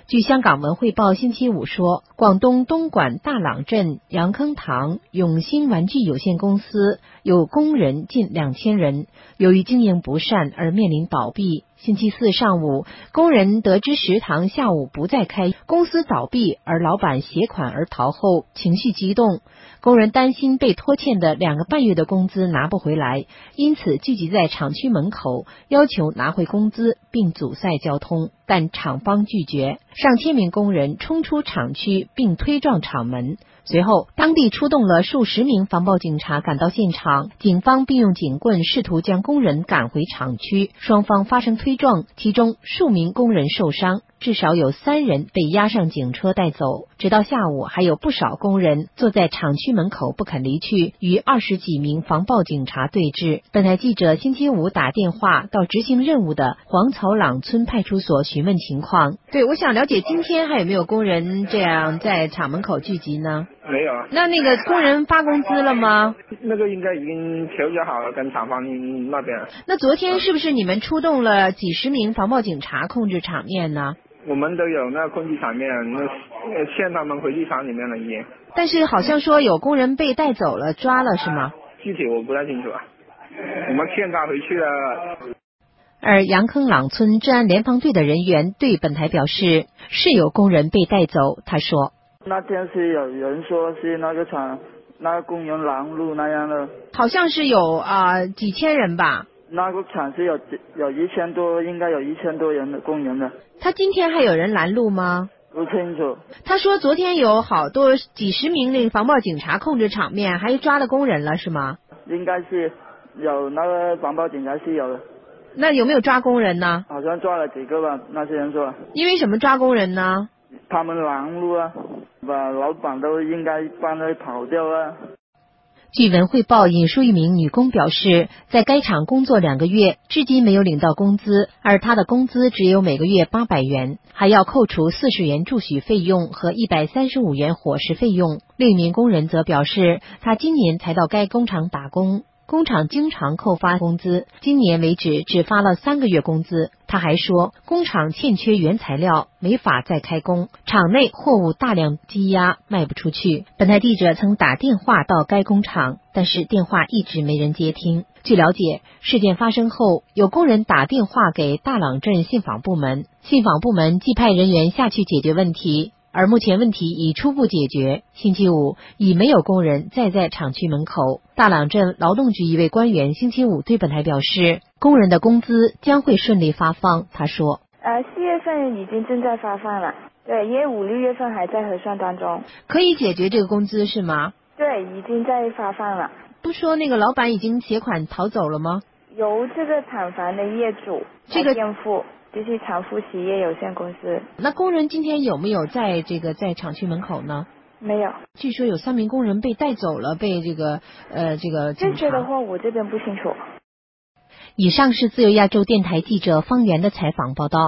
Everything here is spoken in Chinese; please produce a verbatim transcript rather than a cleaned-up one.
据香港文汇报星期五说，广东东莞大朗镇杨坑塘永兴玩具有限公司有工人近两千人，由于经营不善而面临倒闭。星期四上午，工人得知食堂下午不再开，公司倒闭，而老板携款而逃后，情绪激动。工人担心被拖欠的两个半月的工资拿不回来，因此聚集在厂区门口，要求拿回工资并阻塞交通，但厂方拒绝。上千名工人冲出厂区并推撞厂门。随后，当地出动了数十名防暴警察赶到现场，警方并用警棍试图将工人赶回厂区，双方发生推撞，其中数名工人受伤，至少有三人被押上警车带走。直到下午，还有不少工人坐在厂区门口不肯离去，与二十几名防暴警察对峙。本台记者星期五打电话到执行任务的黄草朗村派出所询问情况。对，我想了解今天还有没有工人这样在厂门口聚集呢？ 没有啊。 那那个工人发工资了吗？ 那个应该已经调解好了，跟厂方那边。 那昨天是不是你们出动了几十名防暴警察控制场面呢？ 我们都有那控制场面，那劝他们回去厂里面了已经。 但是好像说有工人被带走了，抓了是吗？ 具体我不太清楚啊。我们劝他回去了。 而杨坑朗村治安联防队的人员对本台表示，是有工人被带走。他说， 那天是有人说是那个厂那个工人拦路那样的， 好像是有啊、呃、几千人吧。 那个厂是有有一千多，应该有一千多人的工人的。 他今天还有人拦路吗？ 不清楚。 他说昨天有好多几十名那个防暴警察控制场面，还抓了工人了是吗？ 应该是有那个防暴警察是有的。 那有没有抓工人呢？ 好像抓了几个吧，那些人说。 因为什么抓工人呢？ 他们拦路啊，把老板都应该帮他跑掉啊。 据文汇报引述一名女工表示，在该厂工作两个月，至今没有领到工资，而她的工资只有每个月八百元，还要扣除四十元住宿费用和一百三十五元伙食费用。另一名工人则表示，他今年才到该工厂打工，工厂经常扣发工资，今年为止只发了三个月工资。他还说，工厂欠缺原材料，没法再开工，厂内货物大量积压，卖不出去。本台记者曾打电话到该工厂，但是电话一直没人接听。据了解，事件发生后，有工人打电话给大朗镇信访部门，信访部门即派人员下去解决问题。而目前问题已初步解决，星期五已没有工人再在厂区门口。大朗镇劳动局一位官员星期五对本台表示，工人的工资将会顺利发放。他说， 呃，四月份已经正在发放了，对，因为五六月份还在核算当中。 可以解决这个工资是吗？ 对，已经在发放了。 不说那个老板已经携款逃走了吗？ 由这个厂房的业主这个垫付。就是长富企业有限公司。 那工人今天有没有在这个在厂区门口呢？ 没有。 据说有三名工人被带走了，被这个呃这个警察。 这些的话我这边不清楚。 以上是自由亚洲电台记者方源的采访报道。